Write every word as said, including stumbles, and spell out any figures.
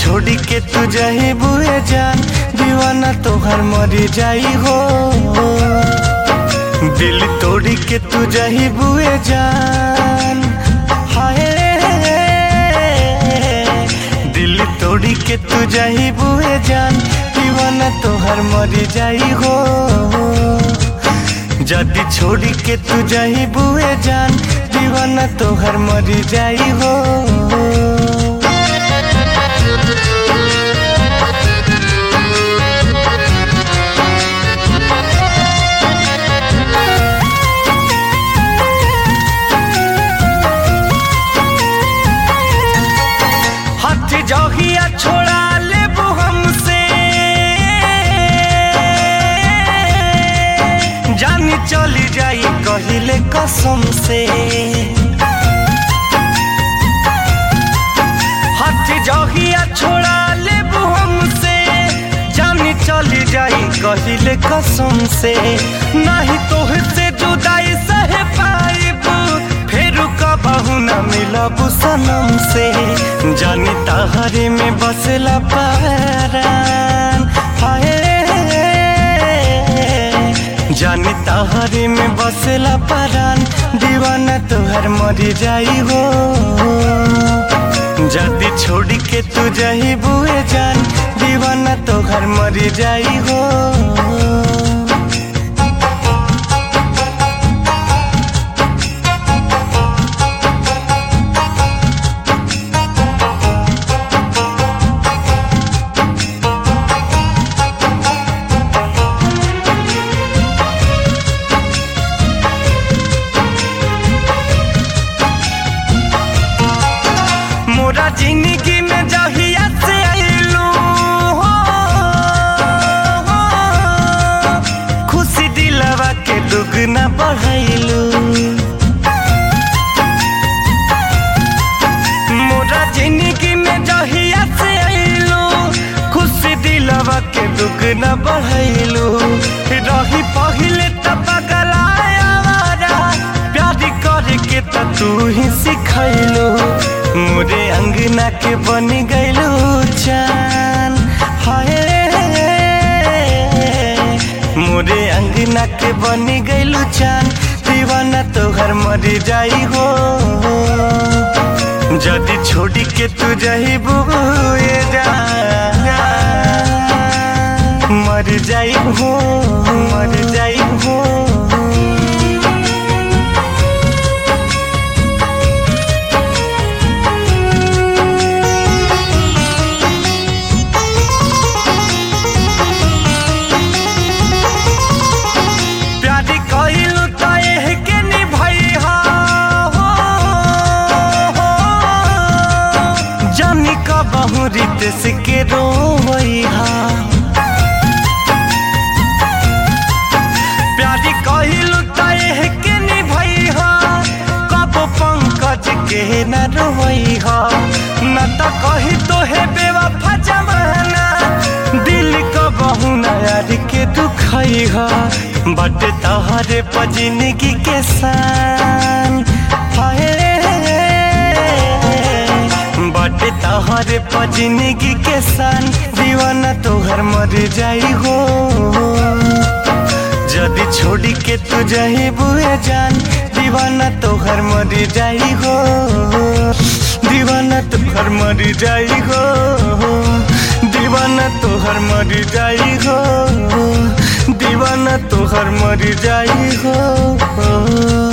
छोड़ी के तू जाही बुए जान, दीवाना तोहर मरी जाई हो। दिल तोड़ी के तू जाही बुए जान, हाय दिल तोड़ी के तू जाही बुए जान, दीवाना तोहर मरी जाई हो। जदी छोड़ी के तू जाही बुए जान, दीवाना तोहर मरी जाई हो। जहिया छोड़ा लेबू हमसे, जानी चली जाई कहिले कसम से। हाथ जहिया छोड़ा लेबू हमसे, जानी चली जाई कहिले कसम से। नहीं तोहसे जुदाई सहे पाइबू, फेरू कबहू न मिलबू सनम से। जानी तहरे में बसला परान, हाय जानी तहरे में बसला परान, दीवाना तोहर मरी जाई हो। जदी छोड़ी के तू जाही बुए जान, दीवाना तोहर मरी जाई हो। मोरा जिंदगी में जहिया से आइलू हो, खुशी दिलवा के दुगना बढ़ाइलू। मोरा जिंदगी में जहिया से आइलू, खुशी दिलवा के दुगना बढ़ाइलू। रही पहिले त पगलाया वारा, प्यार करके त तू ही सिखैलू। मोरे अंगना के बन गइलू चान, हाय मोरे अंगना के बन गइलू चान, दीवाना तोहर मरी जाई हो। जदी छोड़ी के तू जाही बुए जान, मर जाई हो, मर जाई हो। रितेश के रोवैहा, प्यारी कहिलू तहे के निभैहा, कब पंकज के न रोवैहा। न त कही तोहे बेवफा जमाना, दिल कबहू न यार के दुखैहा। बट तहरे पर जिंदगी के सान, हाय बट तहरे पर जिंदगी के सान, दीवाना तोहर मर जाई हो। जदी छोड़ी के तू जाही बुए जान, दीवाना तोहर मर जाई हो। दीवाना तोहर मर जाई हो, दीवाना तोहर मर जाई हो, दीवाना तोहर मर जाई हो।